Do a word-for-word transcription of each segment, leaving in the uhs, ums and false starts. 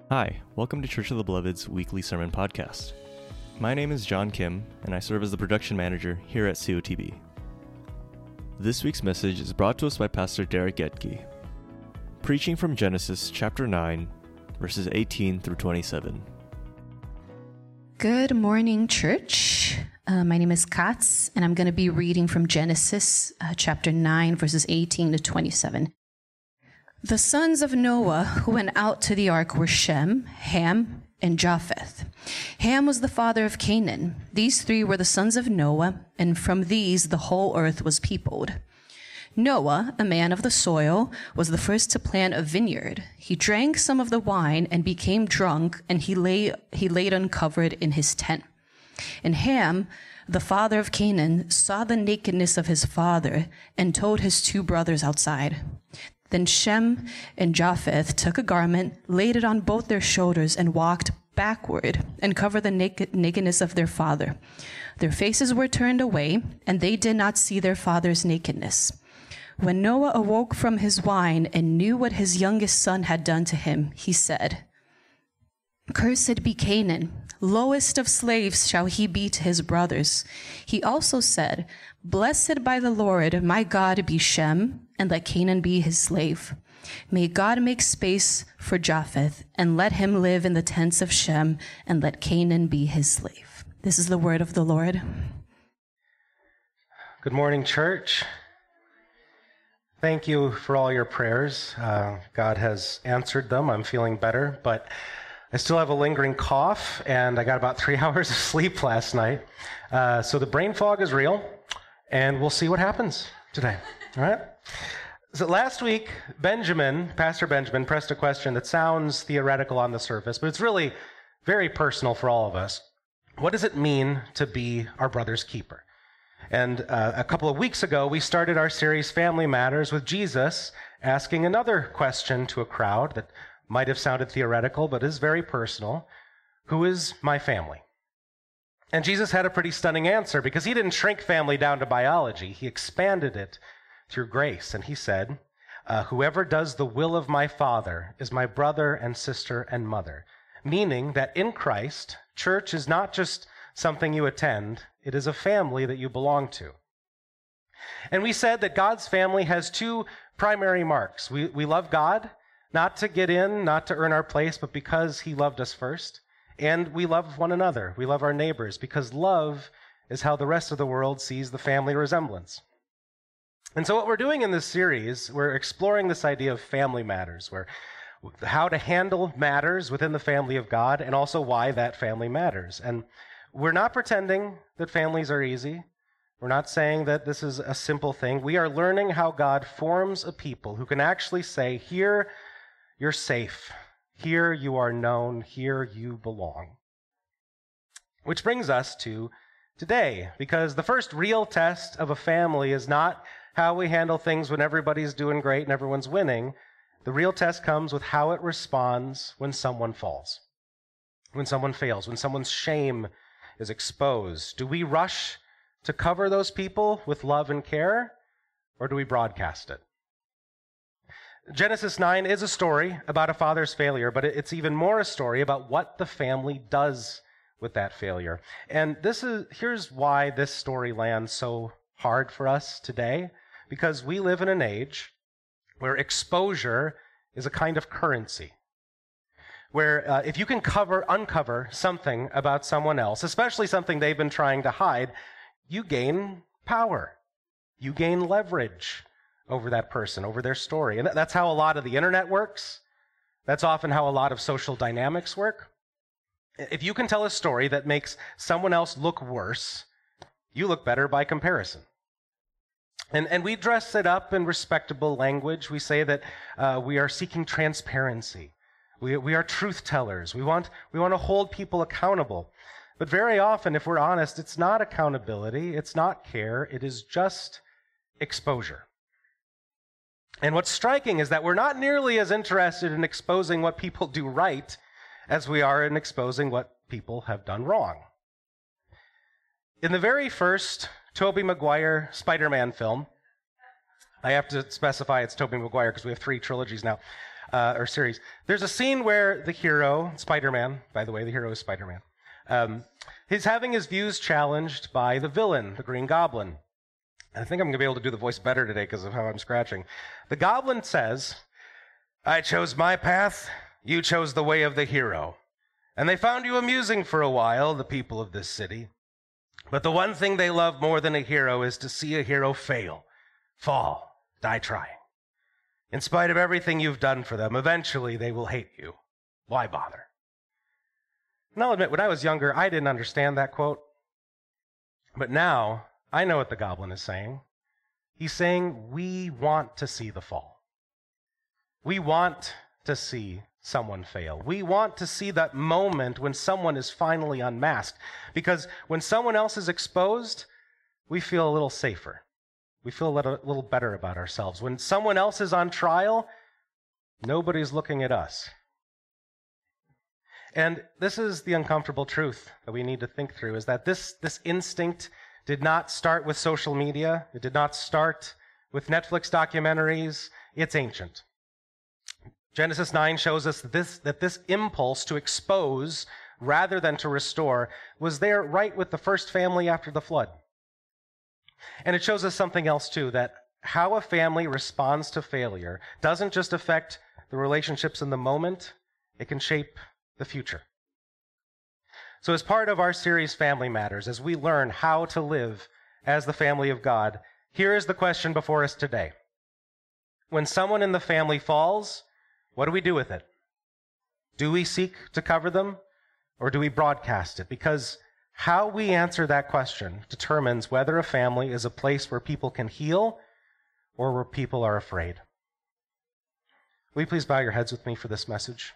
Hi, welcome to Church of the Beloved's weekly sermon podcast. My name is John Kim, and I serve as the production manager here at C O T B. This week's message is brought to us by Pastor Derek Gedke, preaching from Genesis chapter nine, verses eighteen through twenty-seven. Good morning, church. Uh, my name is Katz, and I'm going to be reading from Genesis uh, chapter nine, verses eighteen to twenty-seven. The sons of Noah who went out to the ark were Shem, Ham, and Japheth. Ham was the father of Canaan. These three were the sons of Noah, and from these the whole earth was peopled. Noah, a man of the soil, was the first to plant a vineyard. He drank some of the wine and became drunk, and he lay he laid uncovered in his tent. And Ham, the father of Canaan, saw the nakedness of his father and told his two brothers outside. Then Shem and Japheth took a garment, laid it on both their shoulders, and walked backward and covered the naked, nakedness of their father. Their faces were turned away, and they did not see their father's nakedness. When Noah awoke from his wine and knew what his youngest son had done to him, he said, "Cursed be Canaan, lowest of slaves shall he be to his brothers." He also said, "Blessed by the Lord, my God, be Shem, and let Canaan be his slave. May God make space for Japheth, and let him live in the tents of Shem, and let Canaan be his slave." This is the word of the Lord. Good morning, church. Thank you for all your prayers. Uh, God has answered them. I'm feeling better, but I still have a lingering cough, and I got about three hours of sleep last night. Uh, so the brain fog is real, and we'll see what happens today. All right? So last week, Benjamin, Pastor Benjamin, pressed a question that sounds theoretical on the surface, but it's really very personal for all of us. What does it mean to be our brother's keeper? And uh, a couple of weeks ago, we started our series, Family Matters, with Jesus asking another question to a crowd that might have sounded theoretical, but is very personal. Who is my family? And Jesus had a pretty stunning answer, because he didn't shrink family down to biology. He expanded it through grace. And he said, uh, whoever does the will of my Father is my brother and sister and mother. Meaning that in Christ, church is not just something you attend, it is a family that you belong to. And we said that God's family has two primary marks. We, we love God, not to get in, not to earn our place, but because he loved us first. And we love one another. We love our neighbors, because love is how the rest of the world sees the family resemblance. And so what we're doing in this series, we're exploring this idea of family matters, where how to handle matters within the family of God, and also why that family matters. And we're not pretending that families are easy. We're not saying that this is a simple thing. We are learning how God forms a people who can actually say, here you're safe, here you are known, here you belong. Which brings us to today, because the first real test of a family is not how we handle things when everybody's doing great and everyone's winning. The real test comes with how it responds when someone falls, when someone fails, when someone's shame is exposed. Do we rush to cover those people with love and care, or do we broadcast it? Genesis nine is a story about a father's failure, but it's even more a story about what the family does with that failure. And this is here's why this story lands so hard for us today, because we live in an age where exposure is a kind of currency. Where uh, if you can cover, uncover something about someone else, especially something they've been trying to hide, you gain power. You gain leverage over that person, over their story. And that's how a lot of the internet works. That's often how a lot of social dynamics work. If you can tell a story that makes someone else look worse, you look better by comparison. And, and we dress it up in respectable language. We say that uh, we are seeking transparency. We, we are truth tellers. We want, we want to hold people accountable. But very often, if we're honest, it's not accountability, it's not care, it is just exposure. And what's striking is that we're not nearly as interested in exposing what people do right as we are in exposing what people have done wrong. In the very first Tobey Maguire Spider-Man film, I have to specify it's Tobey Maguire because we have three trilogies now. uh, or series. There's a scene where the hero, Spider-Man, by the way, the hero is Spider-Man, um, he's having his views challenged by the villain, the Green Goblin. I think I'm going to be able to do the voice better today because of how I'm scratching. The Goblin says, "I chose my path, you chose the way of the hero. And they found you amusing for a while, the people of this city. But the one thing they love more than a hero is to see a hero fail, fall, die trying. In spite of everything you've done for them, eventually they will hate you. Why bother?" And I'll admit, when I was younger, I didn't understand that quote. But now, I know what the Goblin is saying. He's saying we want to see the fall. We want to see someone fail. We want to see that moment when someone is finally unmasked. Because when someone else is exposed, we feel a little safer. We feel a little, little better about ourselves. When someone else is on trial, nobody's looking at us. And this is the uncomfortable truth that we need to think through, is that this, this instinct did not start with social media. It did not start with Netflix documentaries. It's ancient. Genesis nine shows us that this, that this impulse to expose rather than to restore was there right with the first family after the flood. And it shows us something else too, that how a family responds to failure doesn't just affect the relationships in the moment, it can shape the future. So as part of our series Family Matters, as we learn how to live as the family of God, here is the question before us today. When someone in the family falls, what do we do with it? Do we seek to cover them, or do we broadcast it? Because how we answer that question determines whether a family is a place where people can heal or where people are afraid. Will you please bow your heads with me for this message?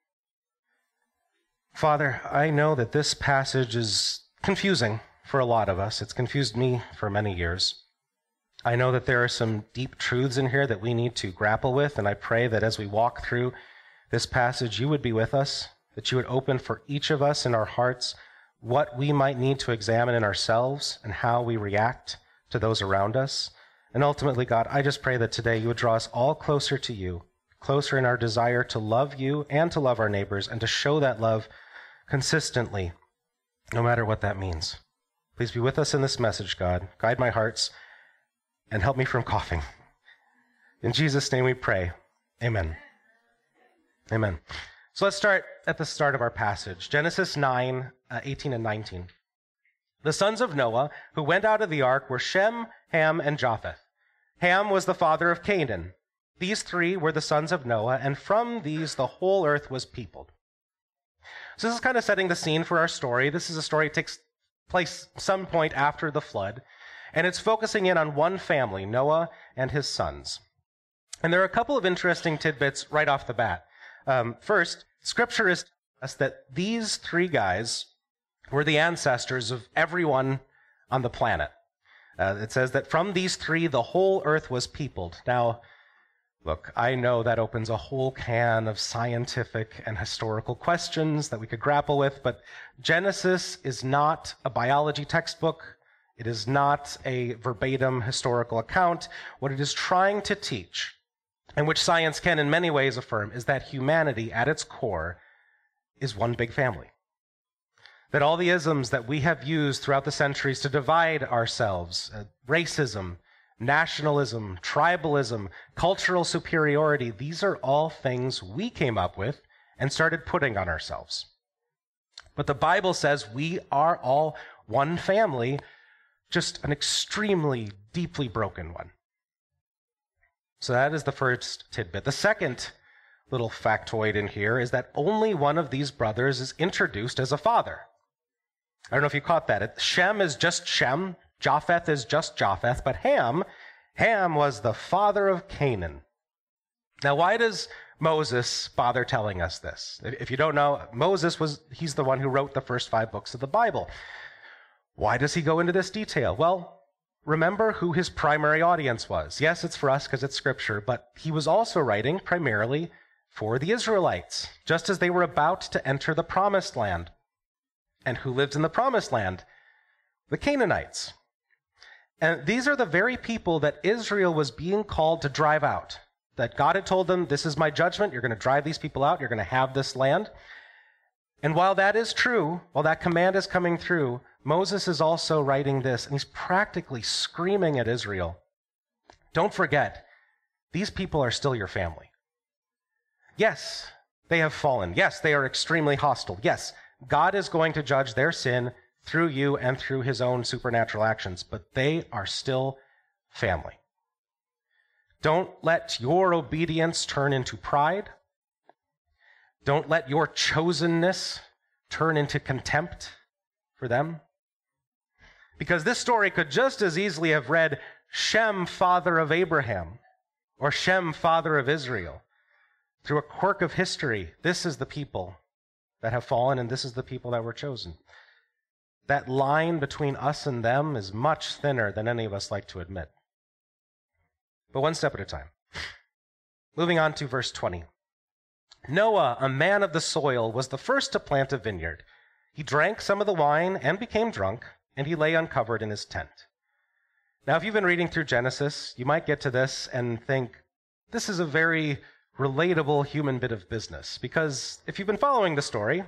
Father, I know that this passage is confusing for a lot of us. It's confused me for many years. I know that there are some deep truths in here that we need to grapple with, and I pray that as we walk through this passage, you would be with us, that you would open for each of us in our hearts what we might need to examine in ourselves and how we react to those around us. And ultimately, God, I just pray that today you would draw us all closer to you, closer in our desire to love you and to love our neighbors and to show that love consistently, no matter what that means. Please be with us in this message, God. Guide my hearts and help me from coughing. In Jesus' name we pray. Amen. Amen. So let's start at the start of our passage, Genesis nine, uh, eighteen and nineteen. The sons of Noah who went out of the ark were Shem, Ham, and Japheth. Ham was the father of Canaan. These three were the sons of Noah, and from these the whole earth was peopled. So this is kind of setting the scene for our story. This is a story that takes place some point after the flood, and it's focusing in on one family, Noah and his sons. And there are a couple of interesting tidbits right off the bat. Um, first, Scripture is telling us that these three guys were the ancestors of everyone on the planet. Uh, it says that from these three, the whole earth was peopled. Now, look, I know that opens a whole can of scientific and historical questions that we could grapple with, but Genesis is not a biology textbook. It is not a verbatim historical account. What it is trying to teach, and which science can in many ways affirm, is that humanity at its core is one big family. That all the isms that we have used throughout the centuries to divide ourselves, uh, racism, nationalism, tribalism, cultural superiority, these are all things we came up with and started putting on ourselves. But the Bible says we are all one family, just an extremely deeply broken one. So that is the first tidbit. The second little factoid in here is that only one of these brothers is introduced as a father. I don't know if you caught that. Shem is just Shem. Japheth is just Japheth, but Ham, Ham was the father of Canaan. Now, why does Moses bother telling us this? If you don't know, Moses was, he's the one who wrote the first five books of the Bible. Why does he go into this detail? Well, remember who his primary audience was. Yes, it's for us because it's scripture, but he was also writing primarily for the Israelites, just as they were about to enter the promised land. And who lived in the promised land? The Canaanites. And these are the very people that Israel was being called to drive out. that God had told them, this is my judgment, you're going to drive these people out, you're going to have this land. And while that is true, while that command is coming through, Moses is also writing this, and he's practically screaming at Israel, don't forget, these people are still your family. Yes, they have fallen. Yes, they are extremely hostile. Yes, God is going to judge their sin through you and through his own supernatural actions, but they are still family. Don't let your obedience turn into pride. Don't let your chosenness turn into contempt for them. Because this story could just as easily have read Shem, father of Abraham, or Shem, father of Israel. Through a quirk of history, this is the people that have fallen, and this is the people that were chosen. That line between us and them is much thinner than any of us like to admit. But one step at a time. Moving on to verse twenty. Noah, a man of the soil, was the first to plant a vineyard. He drank some of the wine and became drunk, and he lay uncovered in his tent. Now, if you've been reading through Genesis, you might get to this and think, this is a very relatable human bit of business. Because if you've been following the story,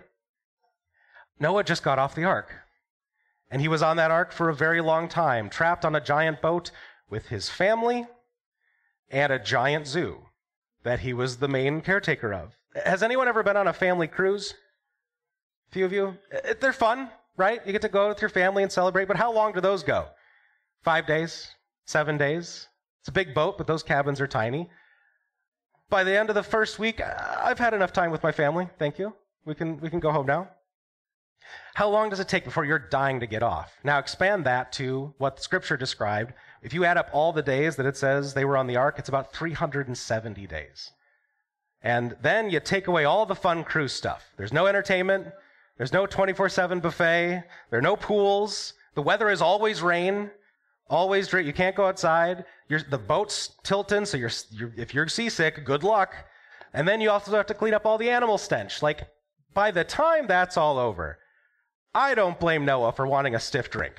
Noah just got off the ark. And he was on that ark for a very long time, trapped on a giant boat with his family and a giant zoo that he was the main caretaker of. Has anyone ever been on a family cruise? A few of you? They're fun, right? You get to go with your family and celebrate, but how long do those go? Five days? Seven days? It's a big boat, but those cabins are tiny. By the end of the first week, I've had enough time with my family. Thank you. We can, we can go home now. How long does it take before you're dying to get off? Now expand that to what Scripture described. If you add up all the days that it says they were on the ark, it's about three hundred seventy days. And then you take away all the fun cruise stuff. There's no entertainment. There's no twenty-four seven buffet. There are no pools. The weather is always rain. Always drink. You can't go outside. You're, the boat's tilting, so you're, you're, if you're seasick, good luck. And then you also have to clean up all the animal stench. Like, by the time that's all over, I don't blame Noah for wanting a stiff drink.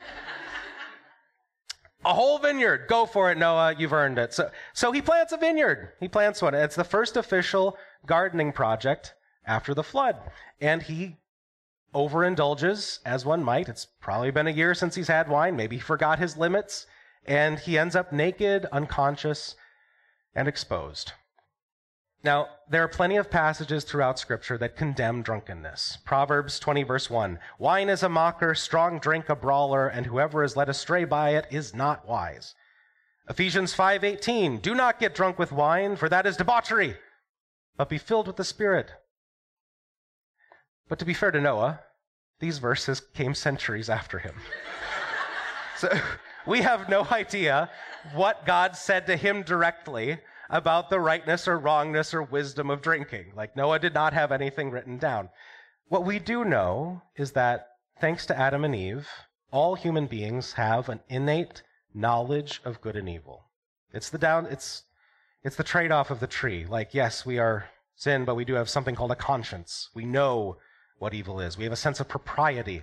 A whole vineyard. Go for it, Noah. You've earned it. So, so he plants a vineyard. He plants one. It's the first official gardening project after the flood. And he overindulges, as one might. It's probably been a year since he's had wine. Maybe he forgot his limits. And he ends up naked, unconscious, and exposed. Now, there are plenty of passages throughout Scripture that condemn drunkenness. Proverbs twenty, verse one, wine is a mocker, strong drink a brawler, and whoever is led astray by it is not wise. Ephesians five eighteen, do not get drunk with wine, for that is debauchery, but be filled with the Spirit. But to be fair to Noah, these verses came centuries after him. So we have no idea what God said to him directly about the rightness or wrongness or wisdom of drinking. Like, Noah did not have anything written down. What we do know is that, thanks to Adam and Eve, all human beings have an innate knowledge of good and evil. It's the down, it's, it's the trade-off of the tree. Like, yes, we are sin, but we do have something called a conscience. We know what evil is. We have a sense of propriety.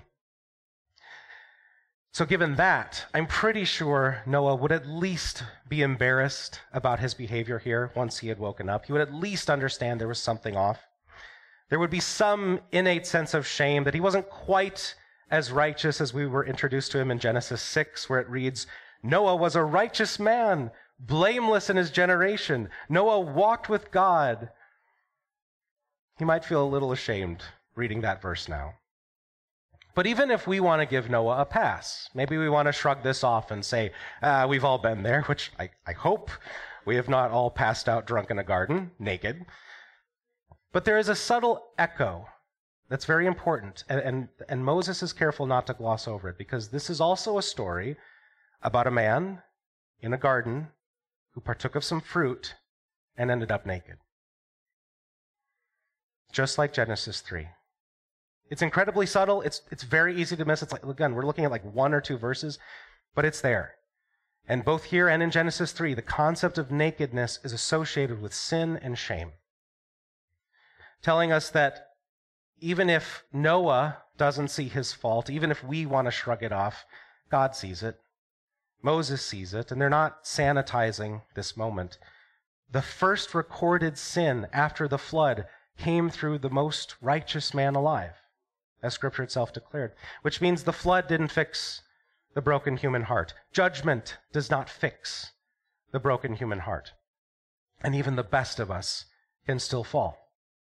So given that, I'm pretty sure Noah would at least be embarrassed about his behavior here once he had woken up. He would at least understand there was something off. There would be some innate sense of shame that he wasn't quite as righteous as we were introduced to him in Genesis six, where it reads, Noah was a righteous man, blameless in his generation. Noah walked with God. He might feel a little ashamed reading that verse now. But even if we want to give Noah a pass, maybe we want to shrug this off and say, ah, we've all been there, which I, I hope we have not all passed out drunk in a garden, naked. But there is a subtle echo that's very important, and, and, and Moses is careful not to gloss over it, because this is also a story about a man in a garden who partook of some fruit and ended up naked. Just like Genesis three. It's incredibly subtle. It's it's very easy to miss. It's like, again, we're looking at like one or two verses, but it's there. And both here and in Genesis three, the concept of nakedness is associated with sin and shame, telling us that even if Noah doesn't see his fault, even if we want to shrug it off, God sees it. Moses sees it, and they're not sanitizing this moment. The first recorded sin after the flood came through the most righteous man alive, as Scripture itself declared, which means the flood didn't fix the broken human heart. Judgment does not fix the broken human heart. And even the best of us can still fall.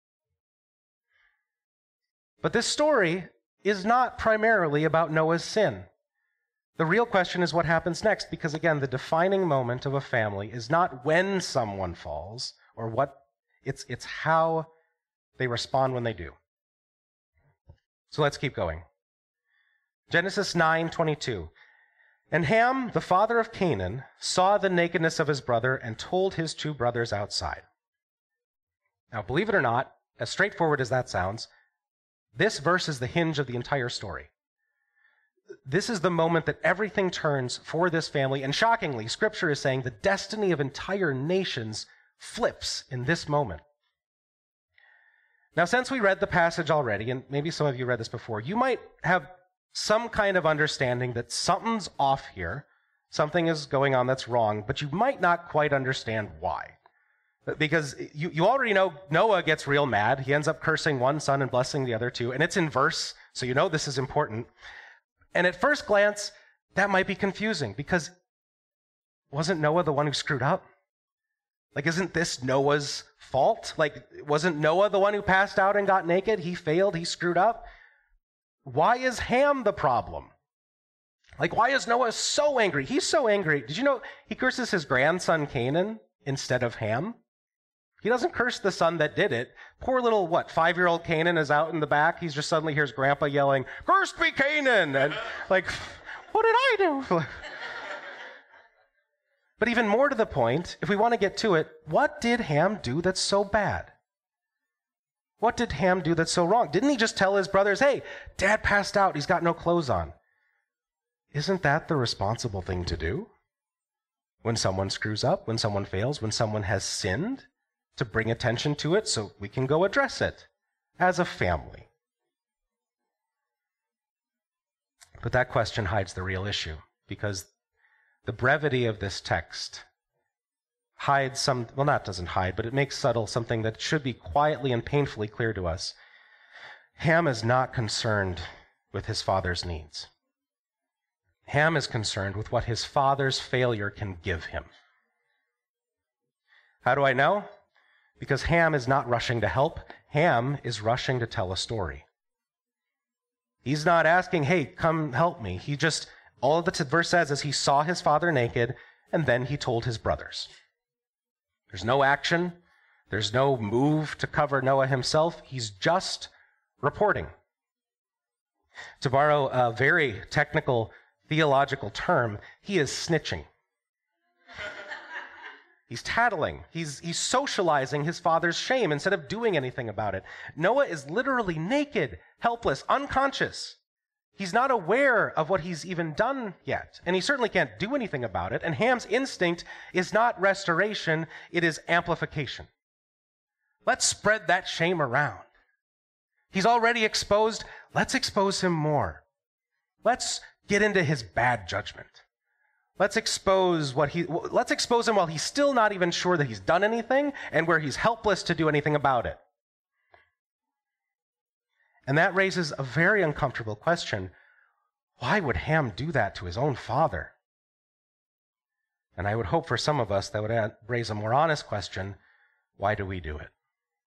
But this story is not primarily about Noah's sin. The real question is what happens next, because again, the defining moment of a family is not when someone falls or what, it's, it's how they respond when they do. So let's keep going. Genesis nine twenty-two. And Ham, the father of Canaan, saw the nakedness of his brother and told his two brothers outside. Now, believe it or not, as straightforward as that sounds, this verse is the hinge of the entire story. This is the moment that everything turns for this family, and shockingly, Scripture is saying the destiny of entire nations flips in this moment. Now, since we read the passage already, and maybe some of you read this before, you might have some kind of understanding that something's off here, something is going on that's wrong, but you might not quite understand why. Because you, you already know Noah gets real mad. He ends up cursing one son and blessing the other two, and it's in verse, so you know this is important. And at first glance, that might be confusing, because wasn't Noah the one who screwed up? Like, isn't this Noah's fault? Like, wasn't Noah the one who passed out and got naked? He failed, he screwed up. Why is Ham the problem? Like, why is Noah so angry? He's so angry. Did you know he curses his grandson Canaan instead of Ham? He doesn't curse the son that did it. Poor little, what, five-year-old Canaan is out in the back. He just suddenly hears Grandpa yelling, "Cursed be Canaan!" And like, what did I do? But even more to the point, if we want to get to it, what did Ham do that's so bad? What did Ham do that's so wrong? Didn't he just tell his brothers, "Hey, Dad passed out, he's got no clothes on"? Isn't that the responsible thing to do? When someone screws up, when someone fails, when someone has sinned, to bring attention to it so we can go address it as a family. But that question hides the real issue, because the brevity of this text hides some, well, not doesn't hide, but it makes subtle something that should be quietly and painfully clear to us. Ham is not concerned with his father's needs. Ham is concerned with what his father's failure can give him. How do I know? Because Ham is not rushing to help. Ham is rushing to tell a story. He's not asking, "Hey, come help me." He just, all the t- verse says is he saw his father naked, and then he told his brothers. There's no action. There's no move to cover Noah himself. He's just reporting. To borrow a very technical theological term, he is snitching. He's tattling. He's, he's socializing his father's shame instead of doing anything about it. Noah is literally naked, helpless, unconscious. He's not aware of what he's even done yet, and he certainly can't do anything about it. And Ham's instinct is not restoration, it is amplification. Let's spread that shame around. He's already exposed. Let's expose him more. Let's get into his bad judgment. Let's expose what he, let's expose him while he's still not even sure that he's done anything and where he's helpless to do anything about it. And that raises a very uncomfortable question. Why would Ham do that to his own father? And I would hope for some of us that would raise a more honest question. Why do we do it?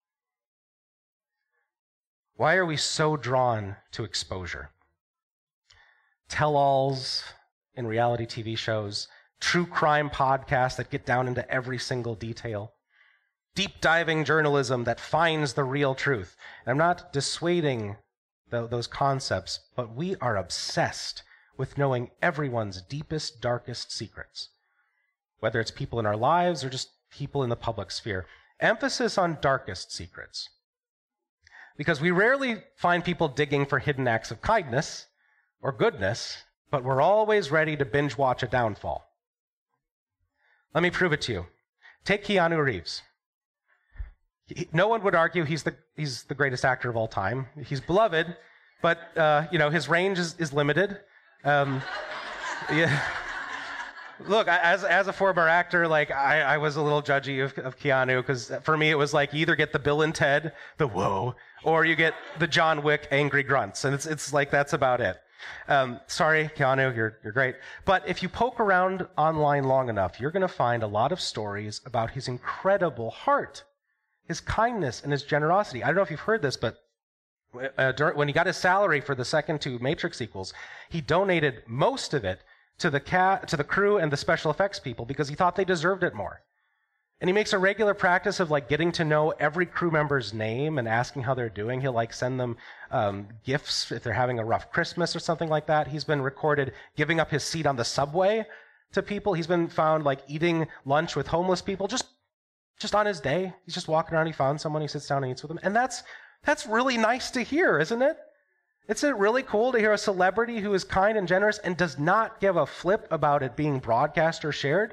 Why are we so drawn to exposure? Tell-alls in reality T V shows, true crime podcasts that get down into every single detail, deep diving journalism that finds the real truth. And I'm not dissuading the, those concepts, but we are obsessed with knowing everyone's deepest, darkest secrets, whether it's people in our lives or just people in the public sphere. Emphasis on darkest secrets, because we rarely find people digging for hidden acts of kindness or goodness, but we're always ready to binge watch a downfall. Let me prove it to you. Take Keanu Reeves. He, no one would argue he's the he's the greatest actor of all time. He's beloved, but uh, you know his range is, is limited. Um, yeah, Look, as as a former actor, like I, I was a little judgy of, of Keanu because for me it was like you either get the Bill and Ted, the whoa, or you get the John Wick angry grunts, and it's it's like that's about it. Um, sorry, Keanu, you're you're great, but if you poke around online long enough, you're going to find a lot of stories about his incredible heart, his kindness, and his generosity. I don't know if you've heard this, but uh, during, when he got his salary for the second two Matrix sequels, he donated most of it to the ca- to the crew and the special effects people because he thought they deserved it more. And he makes a regular practice of like getting to know every crew member's name and asking how they're doing. He'll like send them um, gifts if they're having a rough Christmas or something like that. He's been recorded giving up his seat on the subway to people. He's been found like eating lunch with homeless people just just on his day. He's just walking around. He found someone. He sits down and eats with them. And that's that's really nice to hear, isn't it? Isn't it really cool to hear a celebrity who is kind and generous and does not give a flip about it being broadcast or shared?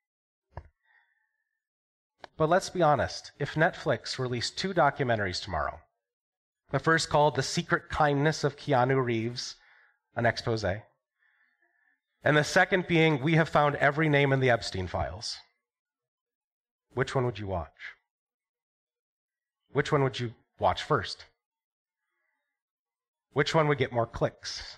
But let's be honest. If Netflix released two documentaries tomorrow, the first called The Secret Kindness of Keanu Reeves, an expose, and the second being We Have Found Every Name in the Epstein Files, which one would you watch? Which one would you watch first? Which one would get more clicks?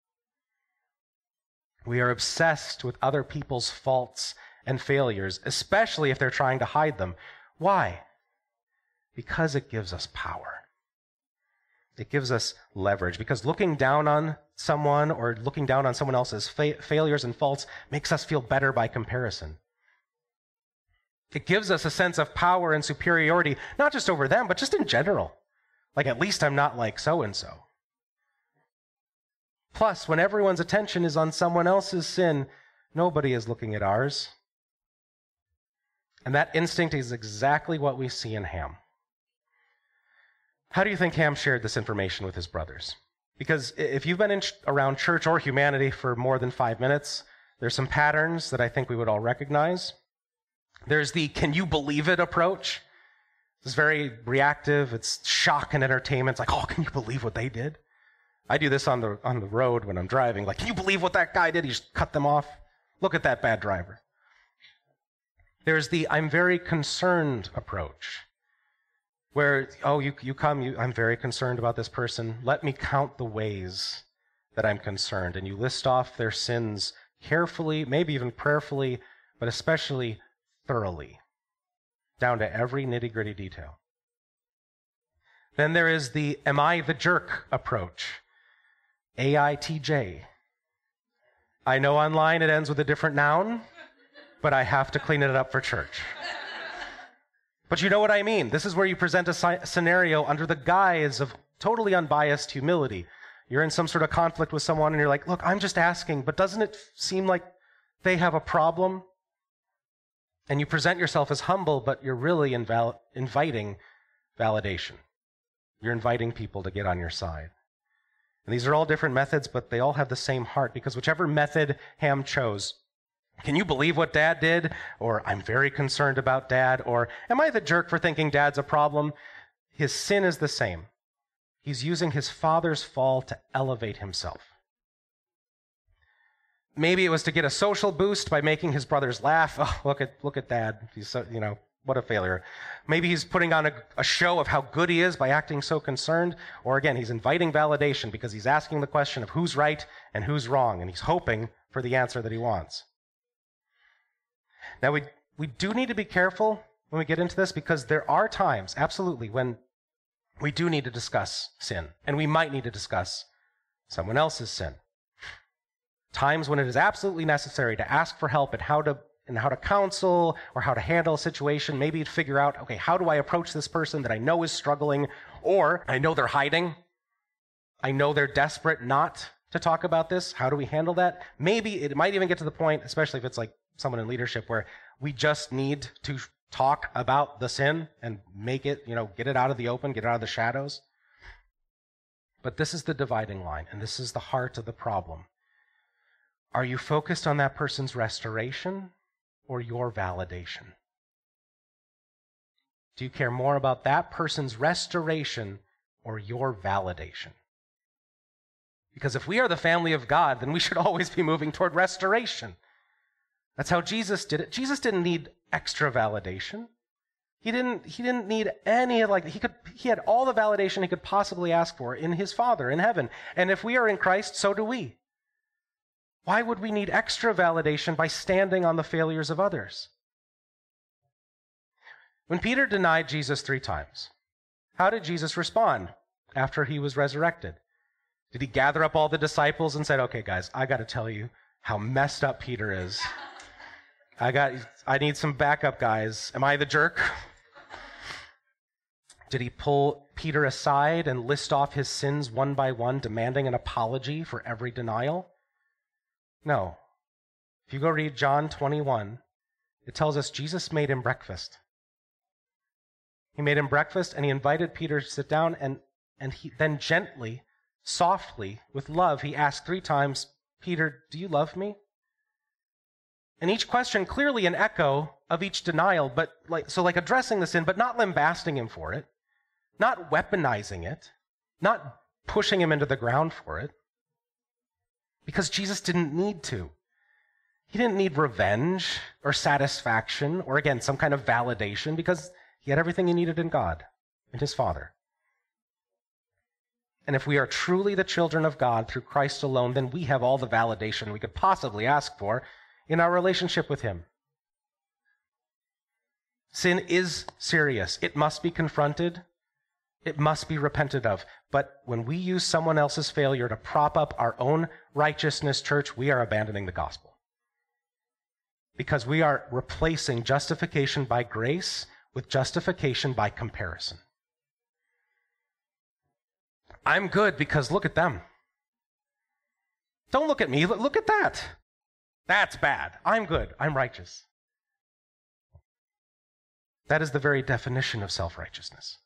We are obsessed with other people's faults and failures, especially if they're trying to hide them. Why? Because it gives us power. It gives us leverage. Because looking down on someone or looking down on someone else's fa- failures and faults makes us feel better by comparison. It gives us a sense of power and superiority, not just over them, but just in general. Like, at least I'm not like so-and-so. Plus, when everyone's attention is on someone else's sin, nobody is looking at ours. And that instinct is exactly what we see in Ham. How do you think Ham shared this information with his brothers? Because if you've been in ch- around church or humanity for more than five minutes, there's some patterns that I think we would all recognize. There's the can you believe it approach. It's very reactive. It's shock and entertainment. It's like, oh, can you believe what they did? I do this on the on the road when I'm driving. Like, can you believe what that guy did? He just cut them off. Look at that bad driver. There's the I'm very concerned approach, where, oh, you you come, you, I'm very concerned about this person. Let me count the ways that I'm concerned. And you list off their sins carefully, maybe even prayerfully, but especially thoroughly, down to every nitty-gritty detail. Then there is the am I the jerk approach. A I T J. I know online it ends with a different noun, but I have to clean it up for church. But you know what I mean. This is where you present a si- scenario under the guise of totally unbiased humility. You're in some sort of conflict with someone and you're like, look, I'm just asking, but doesn't it seem like they have a problem? And you present yourself as humble, but you're really inval- inviting validation. You're inviting people to get on your side. And these are all different methods, but they all have the same heart, because whichever method Ham chose, can you believe what Dad did? Or I'm very concerned about Dad. Or am I the jerk for thinking Dad's a problem? His sin is the same. He's using his father's fall to elevate himself. Maybe it was to get a social boost by making his brothers laugh. Oh, look at look at Dad. He's so, you know, what a failure. Maybe he's putting on a, a show of how good he is by acting so concerned. Or again, he's inviting validation because he's asking the question of who's right and who's wrong, and he's hoping for the answer that he wants. Now, we we do need to be careful when we get into this, because there are times, absolutely, when we do need to discuss sin, and we might need to discuss someone else's sin. Times when it is absolutely necessary to ask for help and how to and how to counsel or how to handle a situation, maybe to figure out, okay, how do I approach this person that I know is struggling, or I know they're hiding, I know they're desperate not to talk about this, how do we handle that? Maybe it might even get to the point, especially if it's like someone in leadership, where we just need to talk about the sin and make it, you know, get it out of the open, get it out of the shadows. But this is the dividing line, and this is the heart of the problem. Are you focused on that person's restoration or your validation? Do you care more about that person's restoration or your validation? Because if we are the family of God, then we should always be moving toward restoration. That's how Jesus did it. Jesus didn't need extra validation. He didn't, he didn't need any, like, he could, he had all the validation he could possibly ask for in his Father in heaven. And if we are in Christ, so do we. Why would we need extra validation by standing on the failures of others? When Peter denied Jesus three times, how did Jesus respond after he was resurrected? Did he gather up all the disciples and said, okay, guys, I got to tell you how messed up Peter is. I got, I need some backup, guys. Am I the jerk? Did he pull Peter aside and list off his sins one by one, demanding an apology for every denial? No. If you go read John twenty-one, it tells us Jesus made him breakfast. He made him breakfast, and he invited Peter to sit down, and, and he then gently, softly, with love, he asked three times, Peter, do you love me? And each question clearly an echo of each denial, but like so like addressing the sin, but not lambasting him for it, not weaponizing it, not pushing him into the ground for it, because Jesus didn't need to. He didn't need revenge or satisfaction or, again, some kind of validation, because he had everything he needed in God, in his Father. And if we are truly the children of God through Christ alone, then we have all the validation we could possibly ask for in our relationship with him. Sin is serious. It must be confronted. It must be repented of. But when we use someone else's failure to prop up our own righteousness, church, we are abandoning the gospel. Because we are replacing justification by grace with justification by comparison. I'm good because look at them. Don't look at me. Look at that. That's bad. I'm good. I'm righteous. That is the very definition of self-righteousness.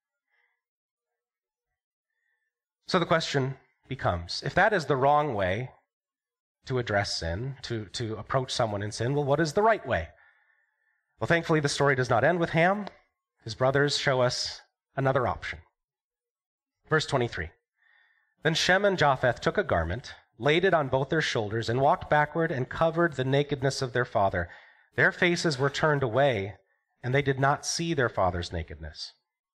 So the question becomes, if that is the wrong way to address sin, to, to approach someone in sin, well, what is the right way? Well, thankfully, the story does not end with Ham. His brothers show us another option. Verse twenty-three. Then Shem and Japheth took a garment, laid it on both their shoulders, and walked backward and covered the nakedness of their father. Their faces were turned away, and they did not see their father's nakedness.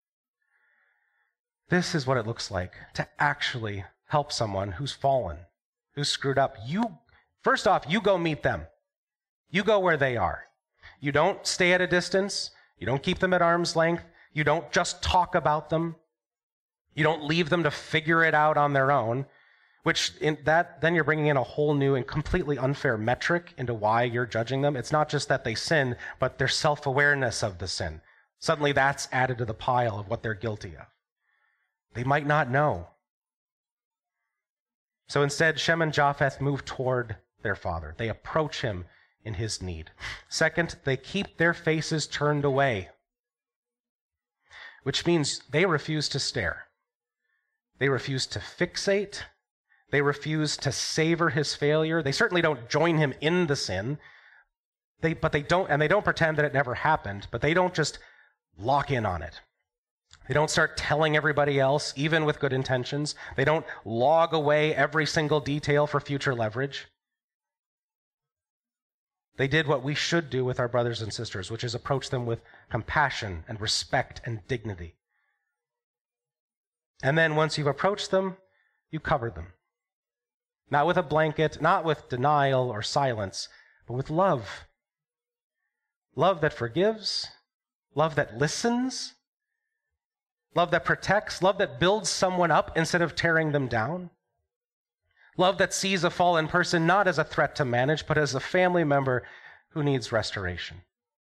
This is what it looks like to actually help someone who's fallen, who's screwed up. You, first off, you go meet them. You go where they are. You don't stay at a distance. You don't keep them at arm's length. You don't just talk about them. You don't leave them to figure it out on their own, which in that then you're bringing in a whole new and completely unfair metric into why you're judging them. It's not just that they sin, but their self-awareness of the sin. Suddenly that's added to the pile of what they're guilty of. They might not know. So instead, Shem and Japheth move toward their father. They approach him in his need. Second, they keep their faces turned away, which means they refuse to stare. They refuse to fixate. They refuse to savor his failure. They certainly don't join him in the sin. They, but they don't, and they don't pretend that it never happened, but they don't just lock in on it. They don't start telling everybody else, even with good intentions. They don't log away every single detail for future leverage. They did what we should do with our brothers and sisters, which is approach them with compassion and respect and dignity. And then once you've approached them, you cover them. Not with a blanket, not with denial or silence, but with love. Love that forgives, love that listens, love that protects, love that builds someone up instead of tearing them down. Love that sees a fallen person not as a threat to manage, but as a family member who needs restoration.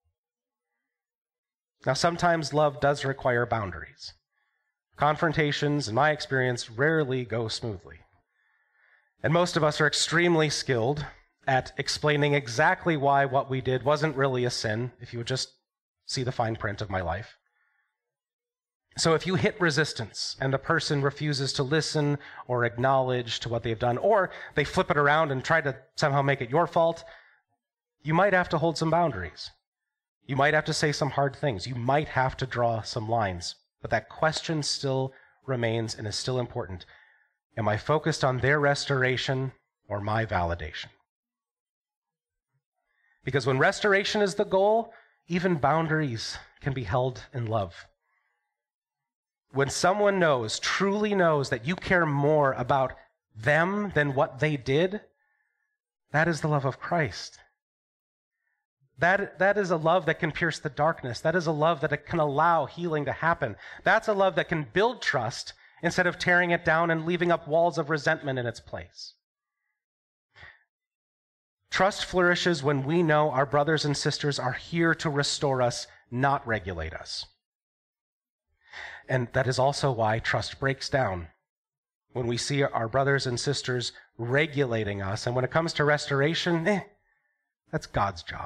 Now, sometimes love does require boundaries. Confrontations, in my experience, rarely go smoothly. And most of us are extremely skilled at explaining exactly why what we did wasn't really a sin, if you would just see the fine print of my life. So if you hit resistance and the person refuses to listen or acknowledge to what they've done, or they flip it around and try to somehow make it your fault, you might have to hold some boundaries. You might have to say some hard things. You might have to draw some lines. But that question still remains and is still important. Am I focused on their restoration or my validation? Because when restoration is the goal, even boundaries can be held in love. When someone knows, truly knows that you care more about them than what they did, that is the love of Christ. That, that is a love that can pierce the darkness. That is a love that can allow healing to happen. That's a love that can build trust instead of tearing it down and leaving up walls of resentment in its place. Trust flourishes when we know our brothers and sisters are here to restore us, not regulate us. And that is also why trust breaks down when we see our brothers and sisters regulating us. And when it comes to restoration, eh, that's God's job.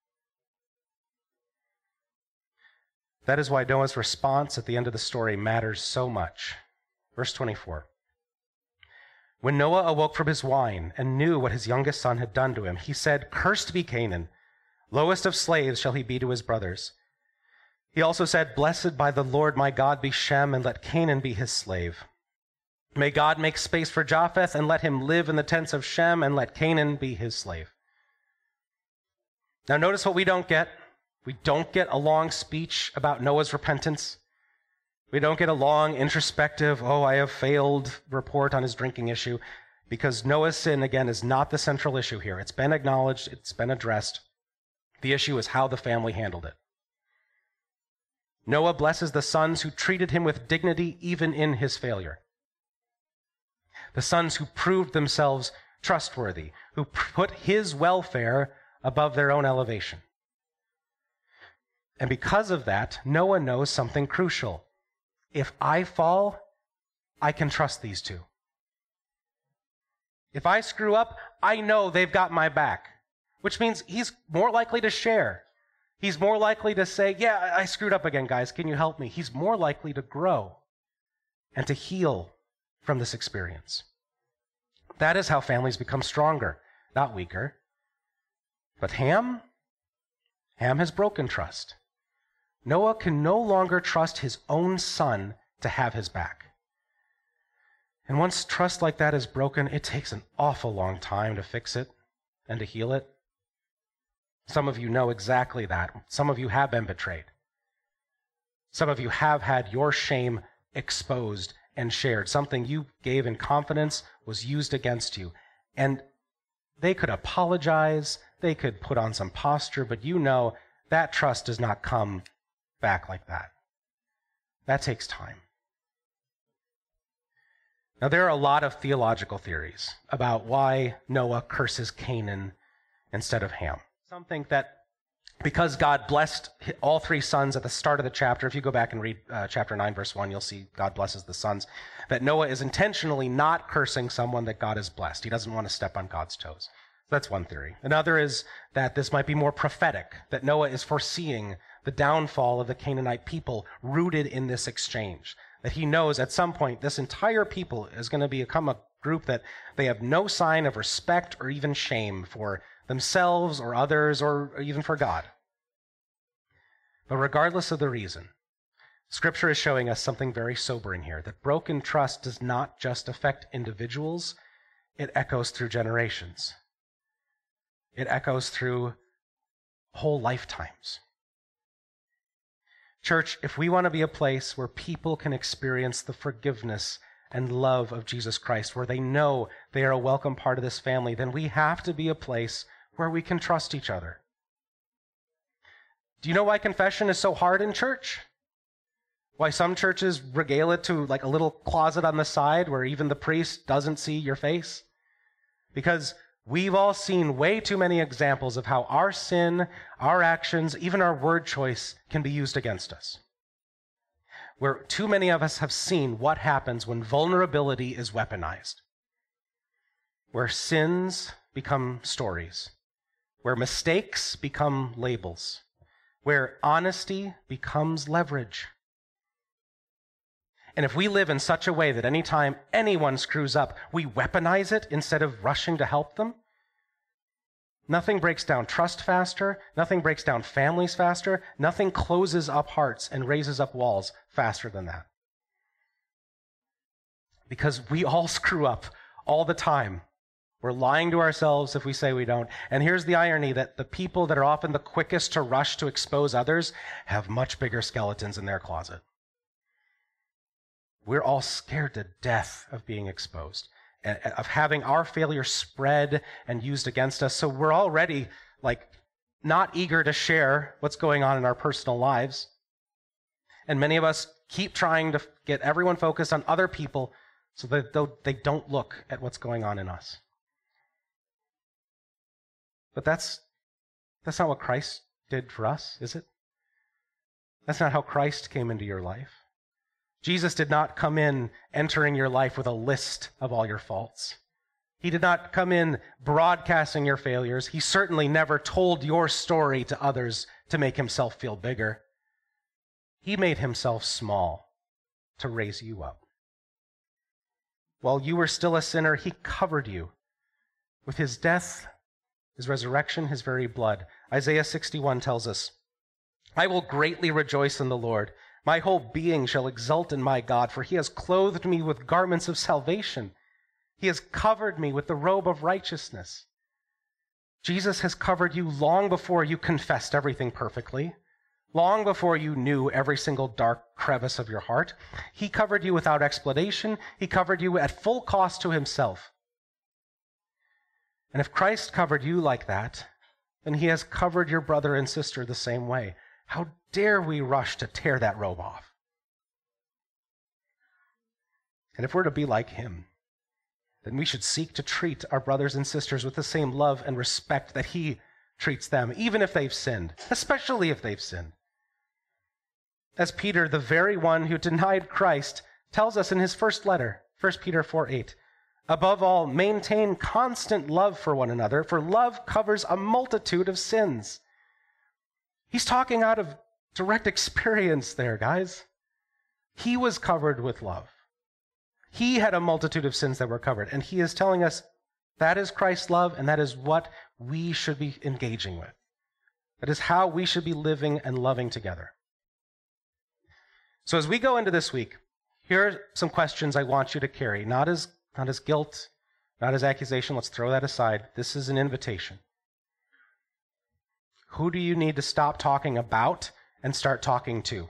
That is why Noah's response at the end of the story matters so much. Verse twenty-four. When Noah awoke from his wine and knew what his youngest son had done to him, he said, "Cursed be Canaan. Lowest of slaves shall he be to his brothers." He also said, "Blessed by the Lord my God be Shem, and let Canaan be his slave. May God make space for Japheth, and let him live in the tents of Shem, and let Canaan be his slave." Now notice what we don't get. We don't get a long speech about Noah's repentance. We don't get a long introspective, oh, I have failed report on his drinking issue, because Noah's sin, again, is not the central issue here. It's been acknowledged. It's been addressed. The issue is how the family handled it. Noah blesses the sons who treated him with dignity even in his failure. The sons who proved themselves trustworthy, who put his welfare above their own elevation. And because of that, Noah knows something crucial. If I fall, I can trust these two. If I screw up, I know they've got my back, which means he's more likely to share. He's more likely to say, yeah, I screwed up again, guys. Can you help me? He's more likely to grow and to heal from this experience. That is how families become stronger, not weaker. But Ham? Ham has broken trust. Noah can no longer trust his own son to have his back. And once trust like that is broken, it takes an awful long time to fix it and to heal it. Some of you know exactly that. Some of you have been betrayed. Some of you have had your shame exposed and shared. Something you gave in confidence was used against you. And they could apologize, they could put on some posture, but you know that trust does not come back like that. That takes time. Now, there are a lot of theological theories about why Noah curses Canaan instead of Ham. Some think that because God blessed all three sons at the start of the chapter, if you go back and read uh, chapter nine, verse one, you'll see God blesses the sons, that Noah is intentionally not cursing someone that God has blessed. He doesn't want to step on God's toes. That's one theory. Another is that this might be more prophetic, that Noah is foreseeing the downfall of the Canaanite people rooted in this exchange, that he knows at some point this entire people is going to become a group that they have no sign of respect or even shame for themselves or others or even for God. But regardless of the reason, Scripture is showing us something very sobering here, that broken trust does not just affect individuals, it echoes through generations. It echoes through whole lifetimes. Church, if we want to be a place where people can experience the forgiveness and love of Jesus Christ, where they know they are a welcome part of this family, then we have to be a place where we can trust each other. Do you know why confession is so hard in church? Why some churches regale it to like a little closet on the side where even the priest doesn't see your face? Because we've all seen way too many examples of how our sin, our actions, even our word choice can be used against us. Where too many of us have seen what happens when vulnerability is weaponized. Where sins become stories. Where mistakes become labels. Where honesty becomes leverage. And if we live in such a way that anytime anyone screws up, we weaponize it instead of rushing to help them, nothing breaks down trust faster, nothing breaks down families faster, nothing closes up hearts and raises up walls faster than that. Because we all screw up all the time. We're lying to ourselves if we say we don't. And here's the irony, that the people that are often the quickest to rush to expose others have much bigger skeletons in their closet. We're all scared to death of being exposed, and of having our failure spread and used against us. So we're already like not eager to share what's going on in our personal lives. And many of us keep trying to get everyone focused on other people so that they don't look at what's going on in us. But that's that's not what Christ did for us, is it? That's not how Christ came into your life. Jesus did not come in entering your life with a list of all your faults. He did not come in broadcasting your failures. He certainly never told your story to others to make himself feel bigger. He made himself small to raise you up. While you were still a sinner, he covered you with his death, his resurrection, his very blood. Isaiah sixty-one tells us, "I will greatly rejoice in the Lord. My whole being shall exult in my God, for he has clothed me with garments of salvation. He has covered me with the robe of righteousness." Jesus has covered you long before you confessed everything perfectly, long before you knew every single dark crevice of your heart. He covered you without explanation. He covered you at full cost to himself. And if Christ covered you like that, then he has covered your brother and sister the same way. How dare we rush to tear that robe off? And if we're to be like him, then we should seek to treat our brothers and sisters with the same love and respect that he treats them, even if they've sinned, especially if they've sinned. As Peter, the very one who denied Christ, tells us in his first letter, First Peter four eight, "Above all, maintain constant love for one another, for love covers a multitude of sins." He's talking out of direct experience there, guys. He was covered with love. He had a multitude of sins that were covered, and he is telling us that is Christ's love, and that is what we should be engaging with. That is how we should be living and loving together. So as we go into this week, here are some questions I want you to carry, not as, not as guilt, not as accusation. Let's throw that aside. This is an invitation. Who do you need to stop talking about and start talking to?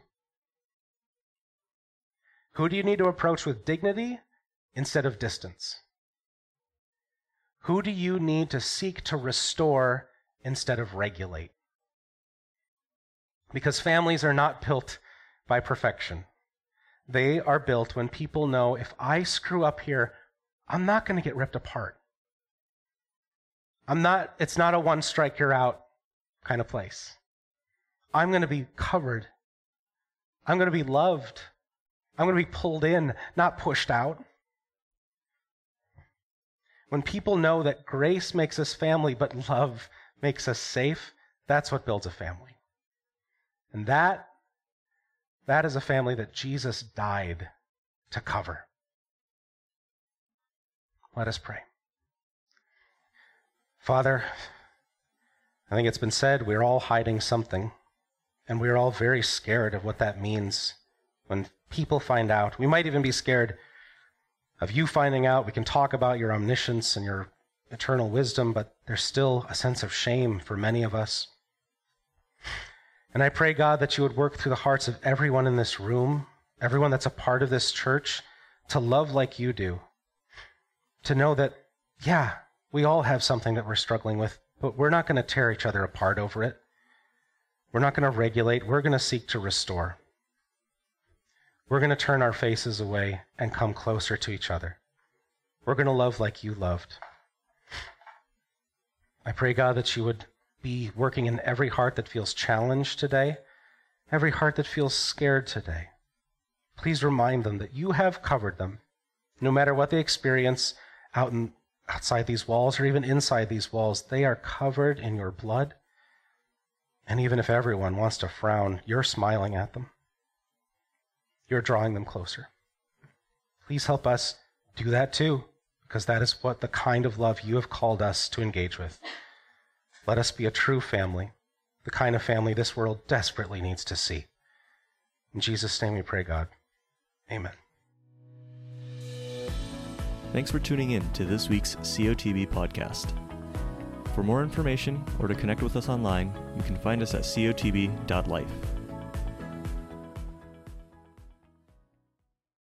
Who do you need to approach with dignity instead of distance? Who do you need to seek to restore instead of regulate? Because families are not built by perfection. They are built when people know, if I screw up here, I'm not going to get ripped apart. I'm not, it's not a one strike you're out kind of place. I'm going to be covered. I'm going to be loved. I'm going to be pulled in, not pushed out. When people know that grace makes us family, but love makes us safe, that's what builds a family. And that, that is a family that Jesus died to cover. Let us pray. Father, I think it's been said, we're all hiding something, and we're all very scared of what that means when people find out. We might even be scared of you finding out. We can talk about your omniscience and your eternal wisdom, but there's still a sense of shame for many of us. And I pray, God, that you would work through the hearts of everyone in this room, everyone that's a part of this church, to love like you do. To know that, yeah, we all have something that we're struggling with, but we're not going to tear each other apart over it. We're not going to regulate. We're going to seek to restore. We're going to turn our faces away and come closer to each other. We're going to love like you loved. I pray, God, that you would be working in every heart that feels challenged today, every heart that feels scared today. Please remind them that you have covered them, no matter what they experience out in, outside these walls or even inside these walls. They are covered in your blood. And even if everyone wants to frown, you're smiling at them. You're drawing them closer. Please help us do that too, because that is what the kind of love you have called us to engage with. Let us be a true family, the kind of family this world desperately needs to see. In Jesus' name we pray, God. Amen. Thanks for tuning in to this week's C O T B podcast. For more information or to connect with us online, you can find us at C O T B dot life.